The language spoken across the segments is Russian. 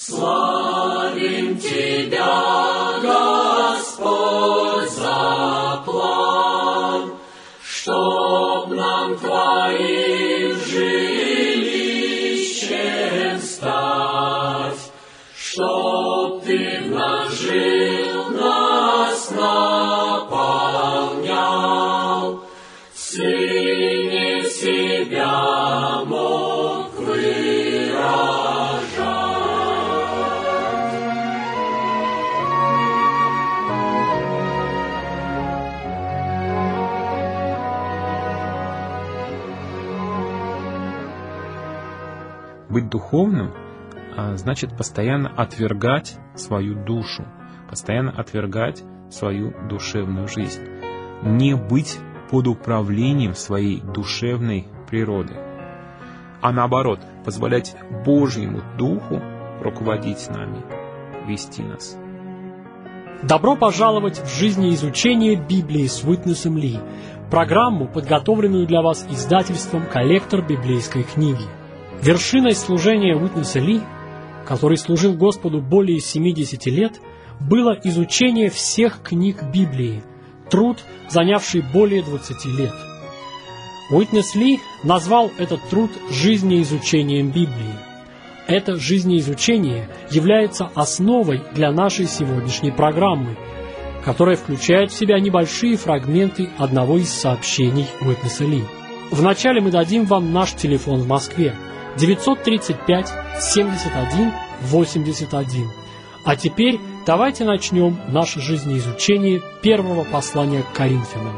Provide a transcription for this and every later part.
Славим Тебя, Господь, за план, чтоб нам Твоим жилищем стать, чтоб Ты в нас жил, нас наполнял, Сыне себя мог выражать. Быть духовным значит постоянно отвергать свою душу, постоянно отвергать свою душевную жизнь, не быть под управлением своей душевной природы, а наоборот, позволять Божьему Духу руководить нами, вести нас. Добро пожаловать в жизнеизучение Библии с Уитнесом Ли, программу, подготовленную для вас издательством «Коллектор библейской книги». Вершиной служения Уитнеса Ли, который служил Господу более 70 лет, было изучение всех книг Библии, труд, занявший более 20 лет. Уитнес Ли назвал этот труд жизнеизучением Библии. Это жизнеизучение является основой для нашей сегодняшней программы, которая включает в себя небольшие фрагменты одного из сообщений Уитнеса Ли. Вначале мы дадим вам наш телефон в Москве 935 71 81. А теперь давайте начнем наше жизнеизучение первого послания к Коринфянам.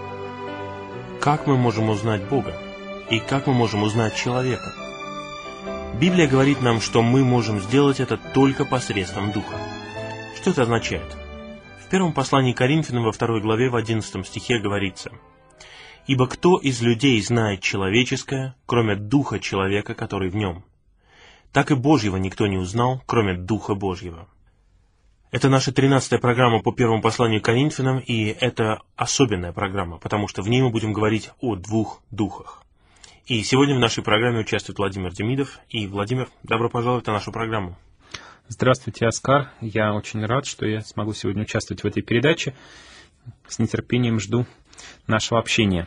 Как мы можем узнать Бога? И как мы можем узнать человека? Библия говорит нам, что мы можем сделать это только посредством Духа. Что это означает? В первом послании к Коринфянам во 2 главе в 11 стихе говорится: «Ибо кто из людей знает человеческое, кроме Духа человека, который в нем? Так и Божьего никто не узнал, кроме Духа Божьего». Это наша 13-я программа по первому посланию к Коринфянам, и это особенная программа, потому что в ней мы будем говорить о двух духах. И сегодня в нашей программе участвует Владимир Демидов. И, Владимир, добро пожаловать на нашу программу. Здравствуйте, Оскар. Я очень рад, что я смогу сегодня участвовать в этой передаче. С нетерпением жду нашего общения.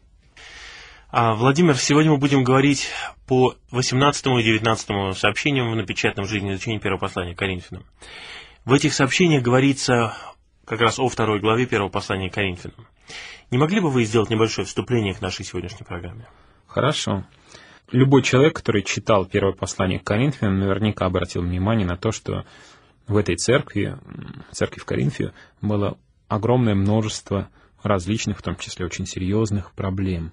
Владимир, сегодня мы будем говорить по 18 и 19 сообщениям в напечатанном жизнеизучении первого послания к Коринфянам. В этих сообщениях говорится как раз о 2 главе первого послания к Коринфянам. Не могли бы вы сделать небольшое вступление к нашей сегодняшней программе? Хорошо. Любой человек, который читал первое послание к Коринфянам, наверняка обратил внимание на то, что в этой церкви в Коринфе, было огромное множество различных, в том числе очень серьезных проблем.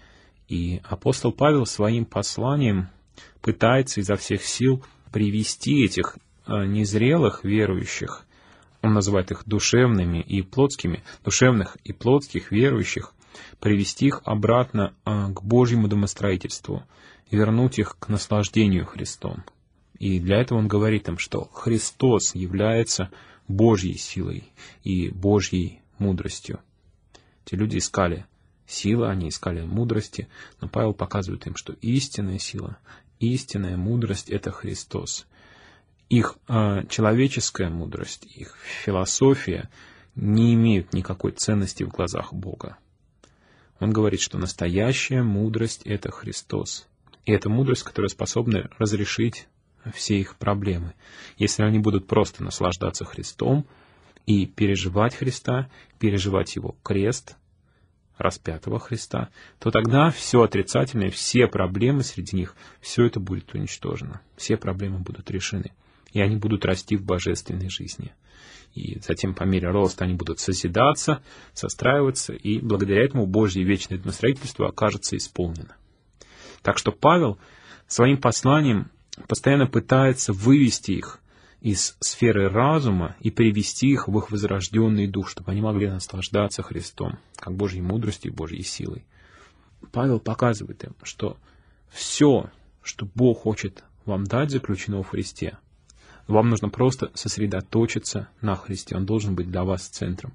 И апостол Павел своим посланием пытается изо всех сил привести этих незрелых верующих, он называет их душевными и плотскими, душевных и плотских верующих, привести их обратно к Божьему домостроительству, вернуть их к наслаждению Христом. И для этого он говорит им, что Христос является Божьей силой и Божьей мудростью. Эти люди искали силы, они искали мудрости, но Павел показывает им, что истинная сила, истинная мудрость — это Христос. Их человеческая мудрость, их философия не имеют никакой ценности в глазах Бога. Он говорит, что настоящая мудрость — это Христос. И это мудрость, которая способна разрешить все их проблемы. Если они будут просто наслаждаться Христом и переживать Христа, переживать Его крест, распятого Христа, то тогда все отрицательное, все проблемы среди них, все это будет уничтожено. Все проблемы будут решены. И они будут расти в божественной жизни. И затем по мере роста они будут созидаться, состраиваться, и благодаря этому Божье вечное домостроительство окажется исполнено. Так что Павел своим посланием постоянно пытается вывести их из сферы разума и привести их в их возрожденный дух, чтобы они могли наслаждаться Христом, как Божьей мудростью и Божьей силой. Павел показывает им, что все, что Бог хочет вам дать, заключено в Христе. Вам нужно просто сосредоточиться на Христе. Он должен быть для вас центром.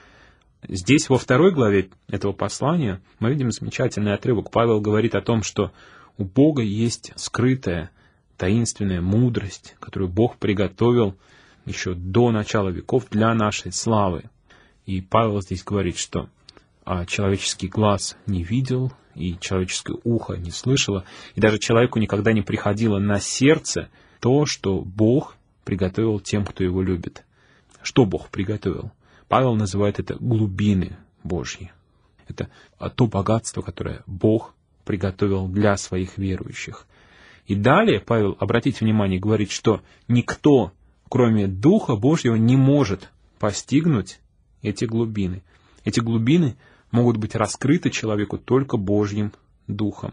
Здесь, во 2 главе этого послания, мы видим замечательный отрывок. Павел говорит о том, что у Бога есть скрытая таинственная мудрость, которую Бог приготовил еще до начала веков для нашей славы. И Павел здесь говорит, что человеческий глаз не видел, и человеческое ухо не слышало, и даже человеку никогда не приходило на сердце то, что Бог приготовил тем, кто его любит. Что Бог приготовил? Павел называет это глубины Божьи. Это то богатство, которое Бог приготовил для своих верующих. И далее Павел, обратите внимание, говорит, что никто, кроме Духа Божьего, не может постигнуть эти глубины. Эти глубины могут быть раскрыты человеку только Божьим Духом.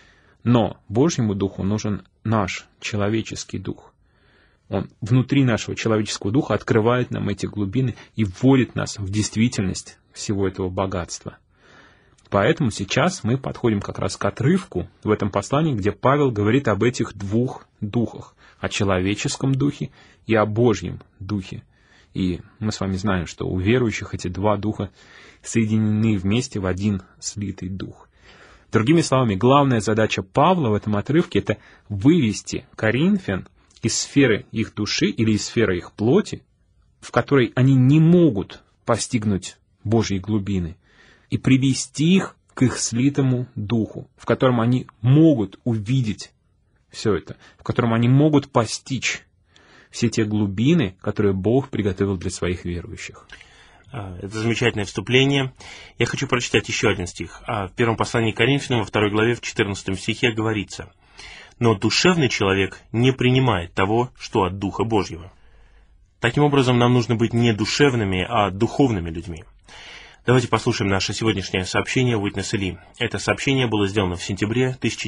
Но Божьему Духу нужен наш человеческий дух. Он внутри нашего человеческого духа открывает нам эти глубины и вводит нас в действительность всего этого богатства. Поэтому сейчас мы подходим как раз к отрывку в этом послании, где Павел говорит об этих двух духах, о человеческом духе и о Божьем духе. И мы с вами знаем, что у верующих эти два духа соединены вместе в один слитый дух. Другими словами, главная задача Павла в этом отрывке — это вывести коринфян из сферы их души или из сферы их плоти, в которой они не могут постигнуть Божьи глубины, и привести их к их слитому духу, в котором они могут увидеть все это, в котором они могут постичь все те глубины, которые Бог приготовил для своих верующих. Это замечательное вступление. Я хочу прочитать еще один стих. В первом послании к Коринфянам, во 2 главе, в 14 стихе говорится: «Но душевный человек не принимает того, что от Духа Божьего». Таким образом, нам нужно быть не душевными, а духовными людьми. Давайте послушаем наше сегодняшнее сообщение Witness Lee. Это сообщение было сделано в сентябре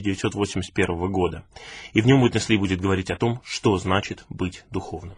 1981 года. И в нем Witness Lee будет говорить о том, что значит быть духовным.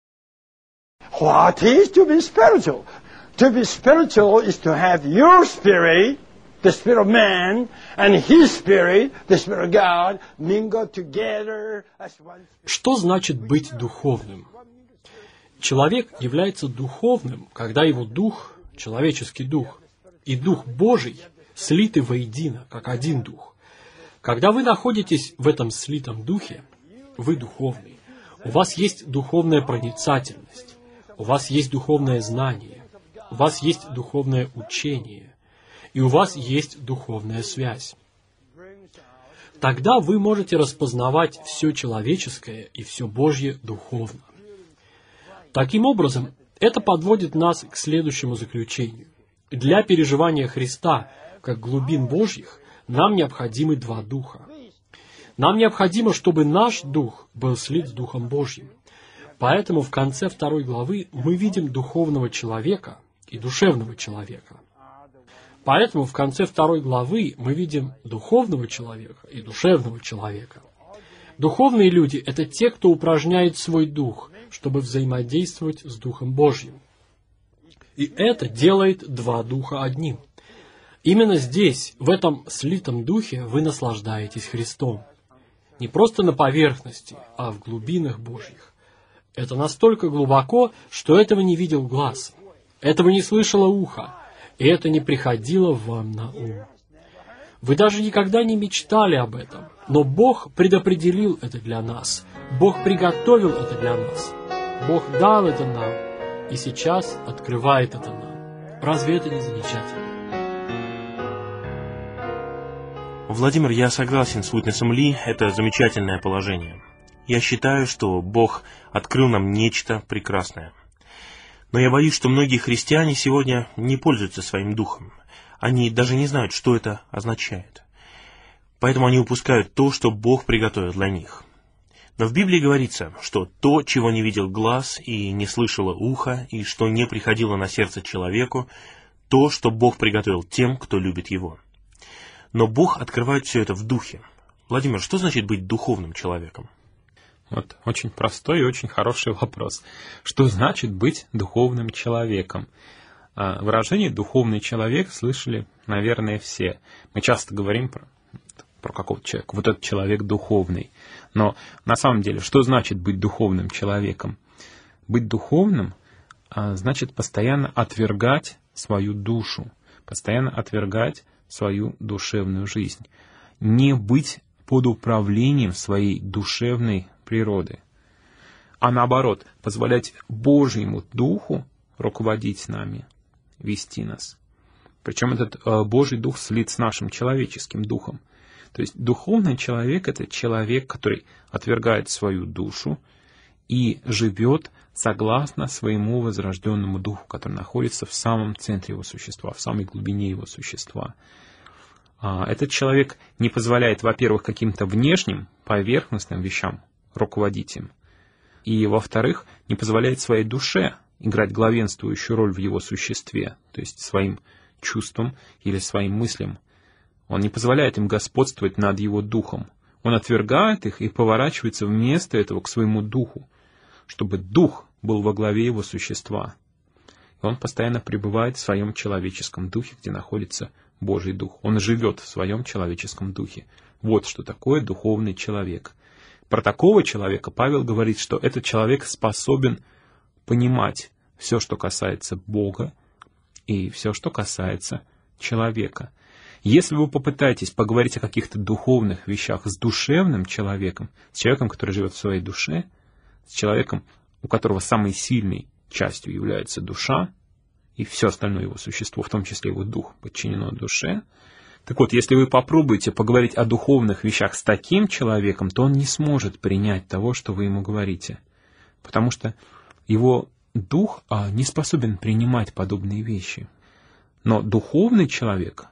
What is to be spiritual? To be spiritual is to have your spirit, the spirit of man, and his spirit, the spirit of God, mingled together as one. Что значит быть духовным? Человек является духовным, когда его дух, человеческий дух, и Дух Божий слиты воедино, как один дух. Когда вы находитесь в этом слитом духе, вы духовный. У вас есть духовная проницательность, у вас есть духовное знание, у вас есть духовное учение, и у вас есть духовная связь. Тогда вы можете распознавать все человеческое и все Божье духовно. Таким образом, это подводит нас к следующему заключению. Для переживания Христа, как глубин Божьих, нам необходимы два духа. Нам необходимо, чтобы наш дух был слит с Духом Божьим. Поэтому в конце 2 главы мы видим духовного человека и душевного человека. Поэтому в конце 2 главы мы видим духовного человека и душевного человека. Духовные люди — это те, кто упражняет свой дух, чтобы взаимодействовать с Духом Божьим. И это делает два духа одним. Именно здесь, в этом слитом духе, вы наслаждаетесь Христом. Не просто на поверхности, а в глубинах Божьих. Это настолько глубоко, что этого не видел глаз, этого не слышало ухо, и это не приходило вам на ум. Вы даже никогда не мечтали об этом, но Бог предопределил это для нас. Бог приготовил это для нас. Бог дал это нам, и сейчас открывает это нам. Разве это не замечательно? Владимир, я согласен с Witness Lee, это замечательное положение. Я считаю, что Бог открыл нам нечто прекрасное. Но я боюсь, что многие христиане сегодня не пользуются своим духом. Они даже не знают, что это означает. Поэтому они упускают то, что Бог приготовил для них. Но в Библии говорится, что то, чего не видел глаз и не слышало ухо, и что не приходило на сердце человеку, то, что Бог приготовил тем, кто любит Его. Но Бог открывает все это в духе. Владимир, что значит быть духовным человеком? Вот очень простой и очень хороший вопрос. Что значит быть духовным человеком? Выражение «духовный человек» слышали, наверное, все. Мы часто говорим про какого-то человека. Вот этот человек духовный. Но на самом деле, что значит быть духовным человеком? Быть духовным значит постоянно отвергать свою душу, постоянно отвергать свою душевную жизнь. Не быть под управлением своей душевной природы. А наоборот, позволять Божьему Духу руководить нами, вести нас. Причем этот Божий Дух слит с нашим человеческим духом. То есть духовный человек — это человек, который отвергает свою душу и живет согласно своему возрожденному духу, который находится в самом центре его существа, в самой глубине его существа. Этот человек не позволяет, во-первых, каким-то внешним, поверхностным вещам руководить им, и, во-вторых, не позволяет своей душе играть главенствующую роль в его существе, то есть своим чувствам или своим мыслям. Он не позволяет им господствовать над его духом. Он отвергает их и поворачивается вместо этого к своему духу, чтобы дух был во главе его существа. И он постоянно пребывает в своем человеческом духе, где находится Божий Дух. Он живет в своем человеческом духе. Вот что такое духовный человек. Про такого человека Павел говорит, что этот человек способен понимать все, что касается Бога, и все, что касается человека. Если вы попытаетесь поговорить о каких-то духовных вещах с душевным человеком, с человеком, который живет в своей душе, с человеком, у которого самой сильной частью является душа, и все остальное его существо, в том числе его дух, подчинено душе. Так вот, если вы попробуете поговорить о духовных вещах с таким человеком, то он не сможет принять того, что вы ему говорите, потому что его дух не способен принимать подобные вещи. Но духовный человек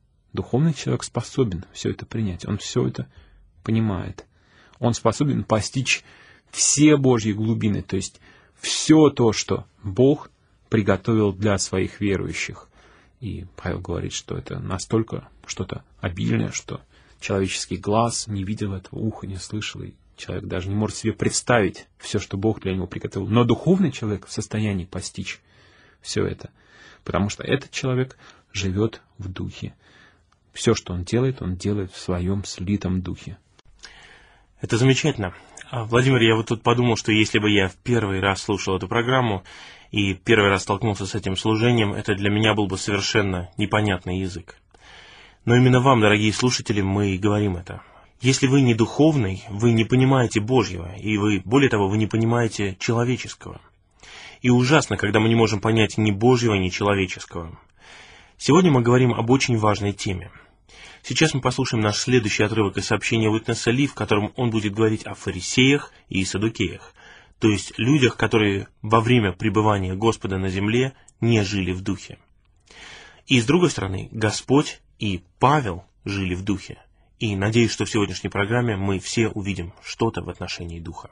способен все это принять, он все это понимает. Он способен постичь все Божьи глубины, то есть все то, что Бог приготовил для своих верующих. И Павел говорит, что это настолько что-то обильное, что человеческий глаз не видел этого, ухо не слышал, и человек даже не может себе представить все, что Бог для него приготовил. Но духовный человек в состоянии постичь все это, потому что этот человек живет в духе. Все, что он делает в своем слитом духе. Это замечательно. Владимир, я вот тут подумал, что если бы я в первый раз слушал эту программу и первый раз столкнулся с этим служением, это для меня был бы совершенно непонятный язык. Но именно вам, дорогие слушатели, мы и говорим это. Если вы не духовный, вы не понимаете Божьего, и вы, более того, вы не понимаете человеческого. И ужасно, когда мы не можем понять ни Божьего, ни человеческого. Сегодня мы говорим об очень важной теме. Сейчас мы послушаем наш следующий отрывок из сообщения Уитнеса Ли, в котором он будет говорить о фарисеях и саддукеях, то есть людях, которые во время пребывания Господа на земле не жили в духе. И с другой стороны, Господь и Павел жили в духе. И надеюсь, что в сегодняшней программе мы все увидим что-то в отношении духа.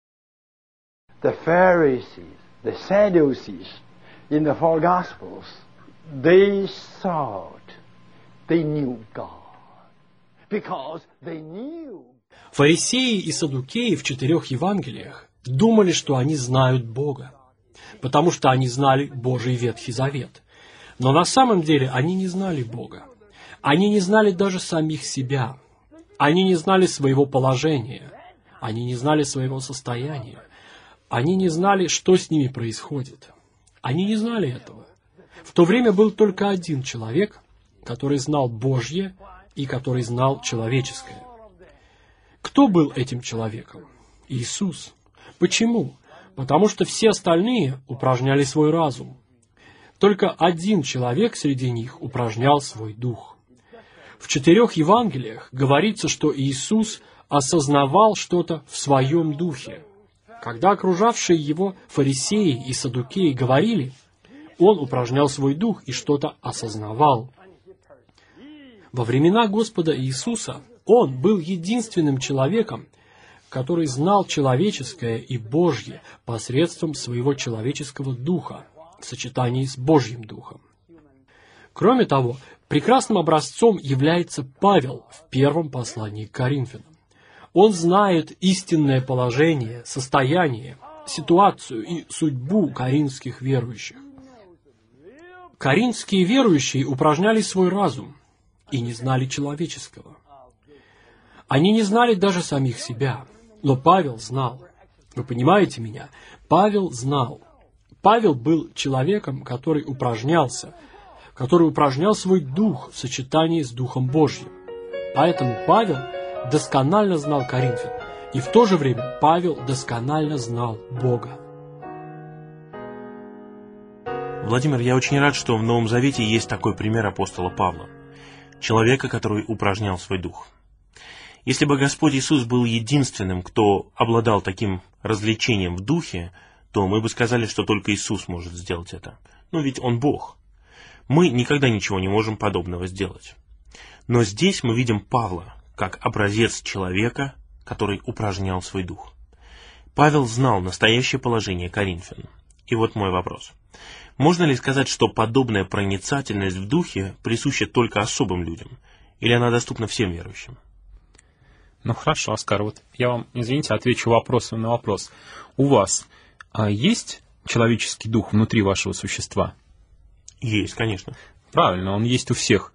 The Pharisees, the Sadducees in the four Gospels, they thought they knew God. Because they knew. Фарисеи и саддукеи в 4 Евангелиях думали, что они знают Бога, потому что они знали Божий Ветхий Завет. Но на самом деле они не знали Бога. Они не знали даже самих себя. Они не знали своего положения. Они не знали своего состояния. Они не знали, что с ними происходит. Они не знали этого. В то время был только один человек, который знал Божье и который знал человеческое. Кто был этим человеком? Иисус. Почему? Потому что все остальные упражняли свой разум. Только один человек среди них упражнял свой дух. В 4 Евангелиях говорится, что Иисус осознавал что-то в своем духе. Когда окружавшие его фарисеи и саддукеи говорили, он упражнял свой дух и что-то осознавал. Во времена Господа Иисуса Он был единственным человеком, который знал человеческое и Божье посредством своего человеческого духа в сочетании с Божьим духом. Кроме того, прекрасным образцом является Павел в первом послании к Коринфянам. Он знает истинное положение, состояние, ситуацию и судьбу коринфских верующих. Коринфские верующие упражняли свой разум и не знали человеческого. Они не знали даже самих себя, но Павел знал. Вы понимаете меня? Павел знал. Павел был человеком, который упражнял свой дух в сочетании с Духом Божьим. Поэтому Павел досконально знал Коринфян, и в то же время Павел досконально знал Бога. Владимир, я очень рад, что в Новом Завете есть такой пример апостола Павла, человека, который упражнял свой дух. Если бы Господь Иисус был единственным, кто обладал таким развлечением в духе, то мы бы сказали, что только Иисус может сделать это. Но ведь Он Бог. Мы никогда ничего не можем подобного сделать. Но здесь мы видим Павла как образец человека, который упражнял свой дух. Павел знал настоящее положение коринфян. И вот мой вопрос. Можно ли сказать, что подобная проницательность в духе присуща только особым людям? Или она доступна всем верующим? Ну хорошо, Оскар, вот я вам, извините, отвечу вопросом на вопрос. У вас есть человеческий дух внутри вашего существа? Есть, конечно. Правильно, он есть у всех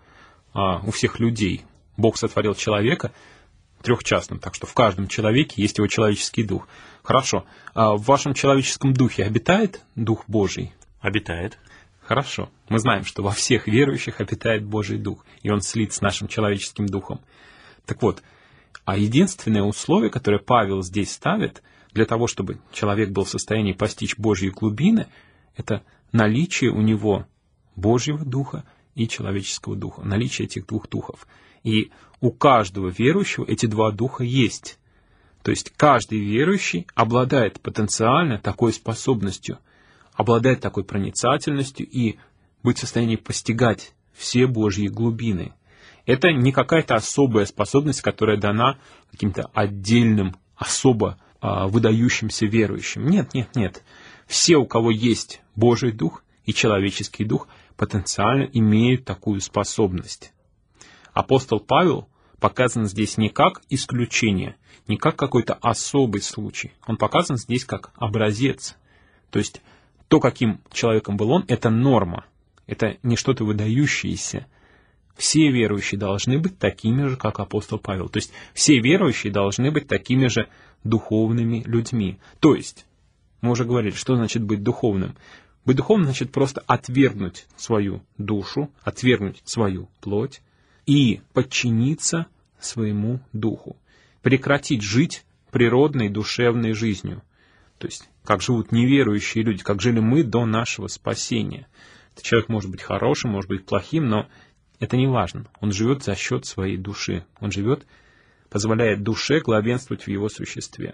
людей. Бог сотворил человека трехчастным, так что в каждом человеке есть его человеческий дух. Хорошо, а в вашем человеческом духе обитает Дух Божий? Обитает. Хорошо, мы знаем, что во всех верующих обитает Божий Дух, и он слит с нашим человеческим духом. Так вот, а единственное условие, которое Павел здесь ставит, для того, чтобы человек был в состоянии постичь Божьи глубины, это наличие у него Божьего Духа и человеческого Духа, наличие этих двух духов. И у каждого верующего эти два духа есть. То есть каждый верующий обладает потенциально такой способностью, обладает такой проницательностью и быть в состоянии постигать все Божьи глубины. Это не какая-то особая способность, которая дана каким-то отдельным, особо выдающимся верующим. Нет. Все, у кого есть Божий Дух и человеческий Дух, потенциально имеют такую способность. Апостол Павел показан здесь не как исключение, не как какой-то особый случай. Он показан здесь как образец. То есть то, каким человеком был он, это норма. Это не что-то выдающееся. Все верующие должны быть такими же, как апостол Павел. То есть все верующие должны быть такими же духовными людьми. То есть, мы уже говорили, что значит быть духовным. Быть духовным значит просто отвергнуть свою душу, отвергнуть свою плоть и подчиниться своему духу. Прекратить жить природной душевной жизнью. То есть, как живут неверующие люди, как жили мы до нашего спасения. Этот человек может быть хорошим, может быть плохим, но это не важно. Он живет за счет своей души. Он живет, позволяет душе главенствовать в его существе.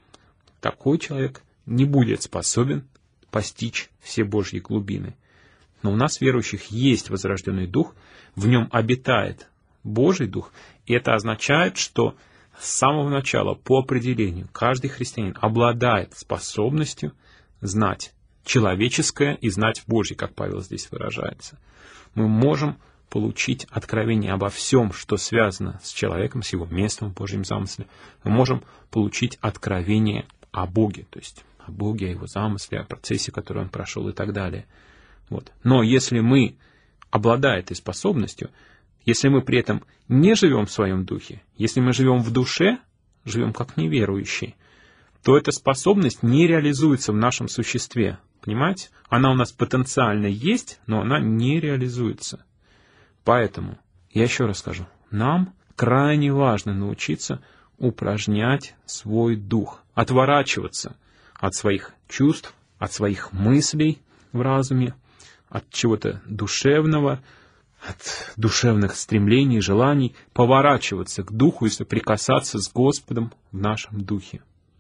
Такой человек не будет способен постичь все Божьи глубины. Но у нас, верующих, есть возрожденный Дух, в нем обитает Божий Дух, и это означает, что с самого начала, по определению, каждый христианин обладает способностью знать человеческое и знать Божье, как Павел здесь выражается. Мы можем получить откровение обо всем, что связано с человеком, с его местом в Божьем замысле. Мы можем получить откровение о Боге, то есть о Боге, о его замысле, о процессе, который он прошел и так далее. Вот. Но если мы, обладая этой способностью, если мы при этом не живем в своем духе, если мы живем в душе, живем как неверующие, то эта способность не реализуется в нашем существе. Понимаете? Она у нас потенциально есть, но она не реализуется. Поэтому, я еще раз скажу, нам крайне важно научиться упражнять свой дух, отворачиваться от своих чувств, от своих мыслей в разуме, от чего-то душевного, от душевных стремлений, желаний, поворачиваться к духу и соприкасаться с Господом в нашем духе.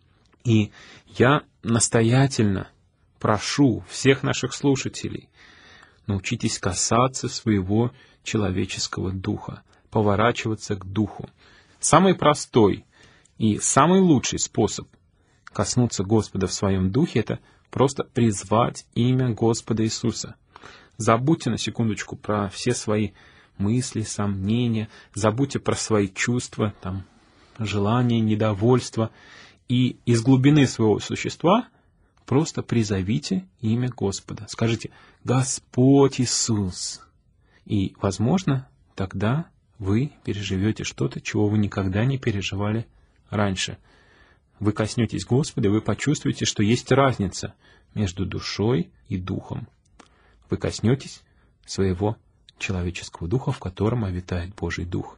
И я настоятельно прошу всех наших слушателей, научитесь касаться своего человеческого духа, поворачиваться к духу. Самый простой и самый лучший способ коснуться Господа в своем духе — это просто призвать имя Господа Иисуса. Забудьте на секундочку про все свои мысли, сомнения, забудьте про свои чувства, желания, недовольства, и из глубины своего существа просто призовите имя Господа. Скажите: «Господь Иисус». И, возможно, тогда вы переживете что-то, чего вы никогда не переживали раньше. Вы коснетесь Господа, и вы почувствуете, что есть разница между душой и духом. Вы коснетесь своего человеческого духа, в котором обитает Божий Дух.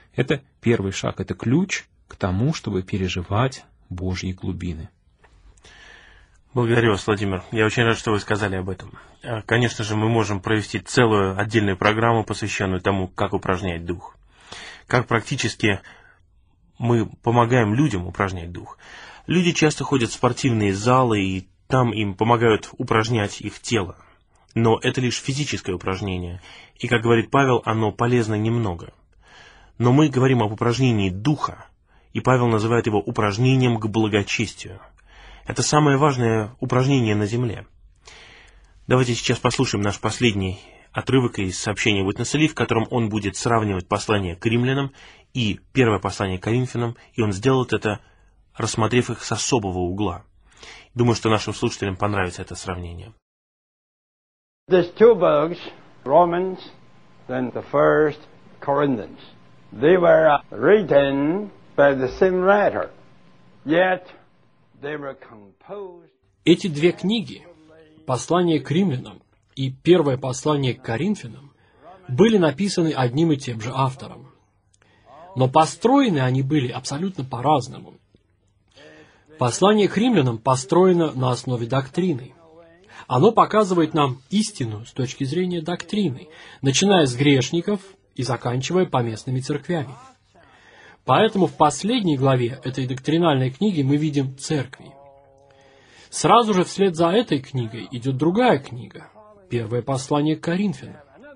Это первый шаг, это ключ к тому, чтобы переживать Божьи глубины. Благодарю вас, Владимир. Я очень рад, что вы сказали об этом. Конечно же, мы можем провести целую отдельную программу, посвященную тому, как упражнять дух. Как практически мы помогаем людям упражнять дух. Люди часто ходят в спортивные залы, и там им помогают упражнять их тело. Но это лишь физическое упражнение, и, как говорит Павел, оно полезно немного. Но мы говорим об упражнении духа, и Павел называет его упражнением к благочестию. Это самое важное упражнение на земле. Давайте сейчас послушаем наш последний отрывок из сообщения Witness Lee, в котором он будет сравнивать послание к римлянам и первое послание к Коринфянам, и он сделает это, рассмотрев их с особого угла. Думаю, что нашим слушателям понравится это сравнение. There's two books, Romans and the First Corinthians. They were written by the same writer, yet they were composed. Эти две книги, послание к римлянам и первое послание к Коринфянам, были написаны одним и тем же автором. Но построены они были абсолютно по-разному. Послание к римлянам построено на основе доктрины. Оно показывает нам истину с точки зрения доктрины, начиная с грешников и заканчивая поместными церквями. Поэтому в последней главе этой доктринальной книги мы видим церкви. Сразу же вслед за этой книгой идет другая книга, первое послание к Коринфянам.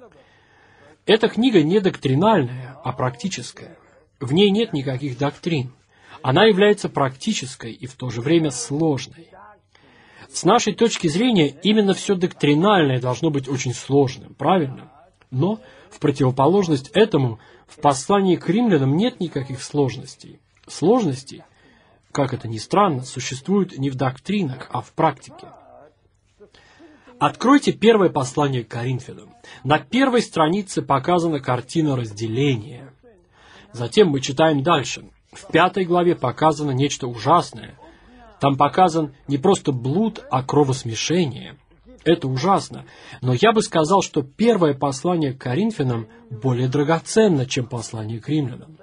Эта книга не доктринальная, а практическая. В ней нет никаких доктрин. Она является практической и в то же время сложной. С нашей точки зрения, именно все доктринальное должно быть очень сложным, правильно? Но, в противоположность этому, в послании к римлянам нет никаких сложностей. Сложности, как это ни странно, существуют не в доктринах, а в практике. Откройте первое послание к Коринфянам. На первой странице показана картина разделения. Затем мы читаем дальше. В 5 главе показано нечто ужасное. Там показан не просто блуд, а кровосмешение. Это ужасно. Но я бы сказал, что первое послание к Коринфянам более драгоценно, чем послание к римлянам.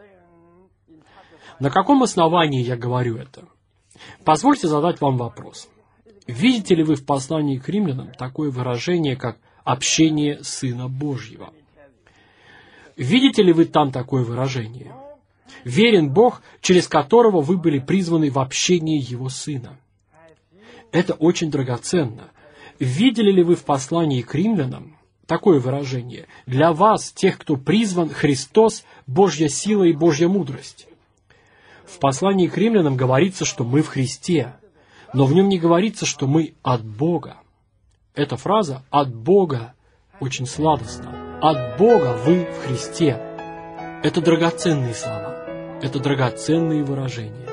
На каком основании я говорю это? Позвольте задать вам вопрос. Видите ли вы в послании к римлянам такое выражение, как «общение Сына Божьего»? Видите ли вы там такое выражение? «Верен Бог, через которого вы были призваны в общение Его Сына». Это очень драгоценно. Видели ли вы в послании к римлянам такое выражение? «Для вас, тех, кто призван, Христос, Божья сила и Божья мудрость». В послании к римлянам говорится, что мы в Христе, но в нем не говорится, что мы от Бога. Эта фраза «от Бога» очень сладостна. «От Бога вы в Христе». Это драгоценные слова. Это драгоценные выражения.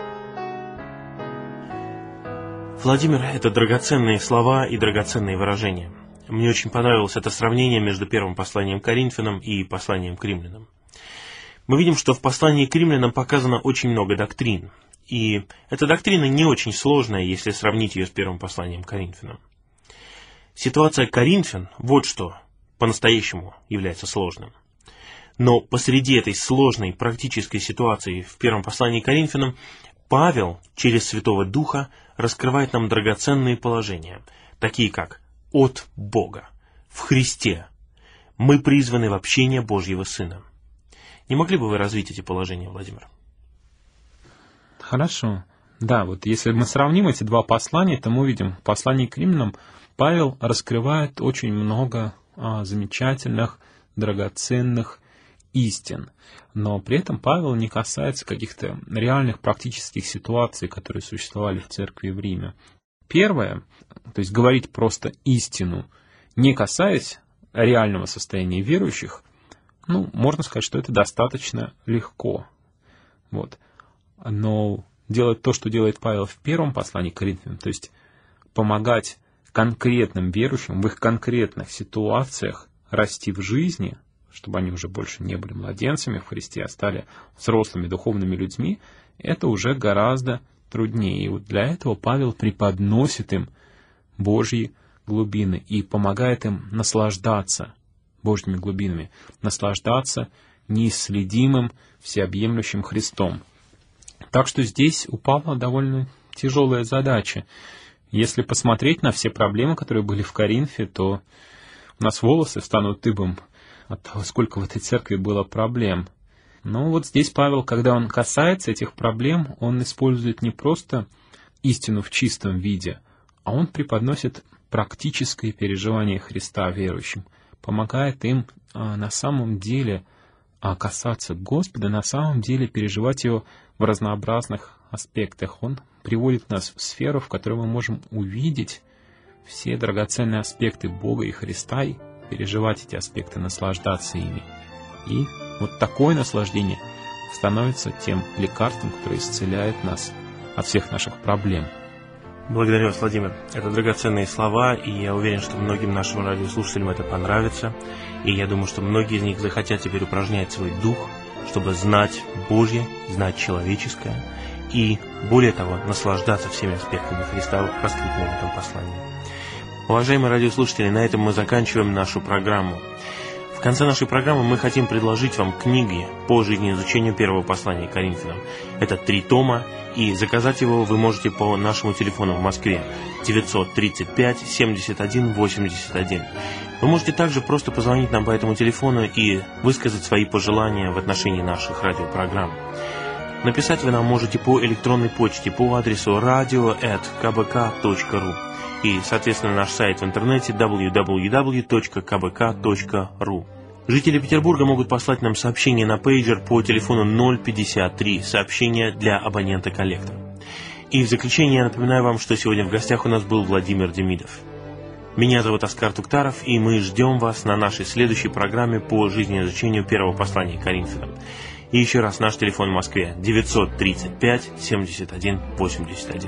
Владимир, это драгоценные слова и драгоценные выражения. Мне очень понравилось это сравнение между первым посланием к Коринфянам и посланием к римлянам. Мы видим, что в послании к римлянам показано очень много доктрин. И эта доктрина не очень сложная, если сравнить ее с первым посланием к Коринфянам. Ситуация Коринфян, вот что по-настоящему является сложным. Но посреди этой сложной практической ситуации в первом послании к Коринфянам Павел через Святого Духа раскрывает нам драгоценные положения, такие как «от Бога», «в Христе», «мы призваны в общение Божьего Сына». Не могли бы вы развить эти положения, Владимир? Хорошо. Да, вот если мы сравним эти два послания, то мы увидим, в послании к римлянам Павел раскрывает очень много замечательных, драгоценных истин. Но при этом Павел не касается каких-то реальных практических ситуаций, которые существовали в церкви в Риме. Первое, то есть говорить просто истину, не касаясь реального состояния верующих, можно сказать, что это достаточно легко. Вот. Но делать то, что делает Павел в первом послании к Коринфянам, то есть помогать конкретным верующим в их конкретных ситуациях расти в жизни, чтобы они уже больше не были младенцами в Христе, а стали взрослыми духовными людьми, это уже гораздо труднее. И вот для этого Павел преподносит им Божьи глубины и помогает им наслаждаться Божьими глубинами, наслаждаться неисследимым, всеобъемлющим Христом. Так что здесь у Павла довольно тяжелая задача. Если посмотреть на все проблемы, которые были в Коринфе, то у нас волосы встанут дыбом от того, сколько в этой церкви было проблем. Но вот здесь Павел, когда он касается этих проблем, он использует не просто истину в чистом виде, а он преподносит практическое переживание Христа верующим, помогает им на самом деле касаться Господа, на самом деле переживать Его в разнообразных аспектах. Он приводит нас в сферу, в которой мы можем увидеть все драгоценные аспекты Бога и Христа, и переживать эти аспекты, наслаждаться ими. И вот такое наслаждение становится тем лекарством, которое исцеляет нас от всех наших проблем. Благодарю вас, Владимир. Это драгоценные слова, и я уверен, что многим нашим радиослушателям это понравится. И я думаю, что многие из них захотят теперь упражнять свой дух, чтобы знать Божье, знать человеческое, и, более того, наслаждаться всеми аспектами Христа, раскрытыми в этом послании. Уважаемые радиослушатели, на этом мы заканчиваем нашу программу. В конце нашей программы мы хотим предложить вам книги по жизнеизучению первого послания к Коринфянам. Это 3 тома, и заказать его вы можете по нашему телефону в Москве 935 71 81. Вы можете также просто позвонить нам по этому телефону и высказать свои пожелания в отношении наших радиопрограмм. Написать вы нам можете по электронной почте по адресу radio@kbk.ru и, соответственно, наш сайт в интернете www.kbk.ru. Жители Петербурга могут послать нам сообщение на пейджер по телефону 053, сообщение для абонента-коллектора. И в заключение я напоминаю вам, что сегодня в гостях у нас был Владимир Демидов. Меня зовут Оскар Туктаров, и мы ждем вас на нашей следующей программе по жизнеизучению первого послания к Коринфянам. И еще раз наш телефон в Москве 935 71 81.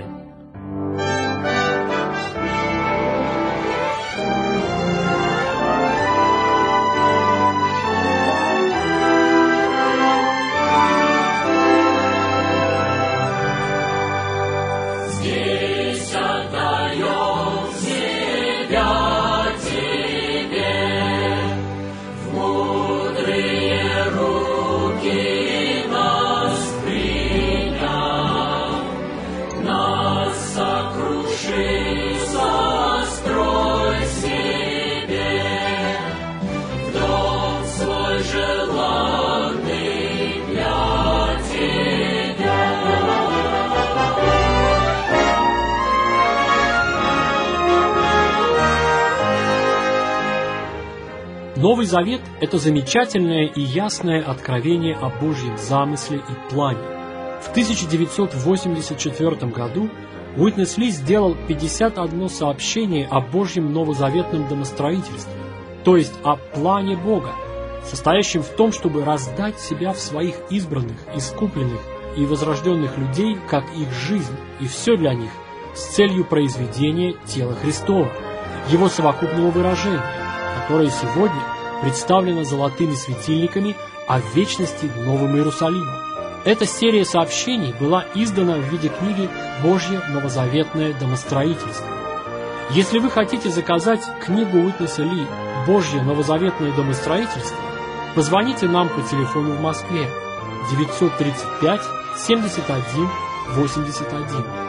Новый Завет – это замечательное и ясное откровение о Божьем замысле и плане. В 1984 году Уитнес Ли сделал 51 сообщение о Божьем новозаветном домостроительстве, то есть о плане Бога, состоящем в том, чтобы раздать себя в своих избранных, искупленных и возрожденных людей, как их жизнь, и все для них, с целью произведения тела Христова, его совокупного выражения, которое сегодня представлено золотыми светильниками, а в вечности Новым Иерусалимом. Эта серия сообщений была издана в виде книги «Божье новозаветное домостроительство». Если вы хотите заказать книгу Уитнеса Ли «Божье новозаветное домостроительство», позвоните нам по телефону в Москве 935 71 81.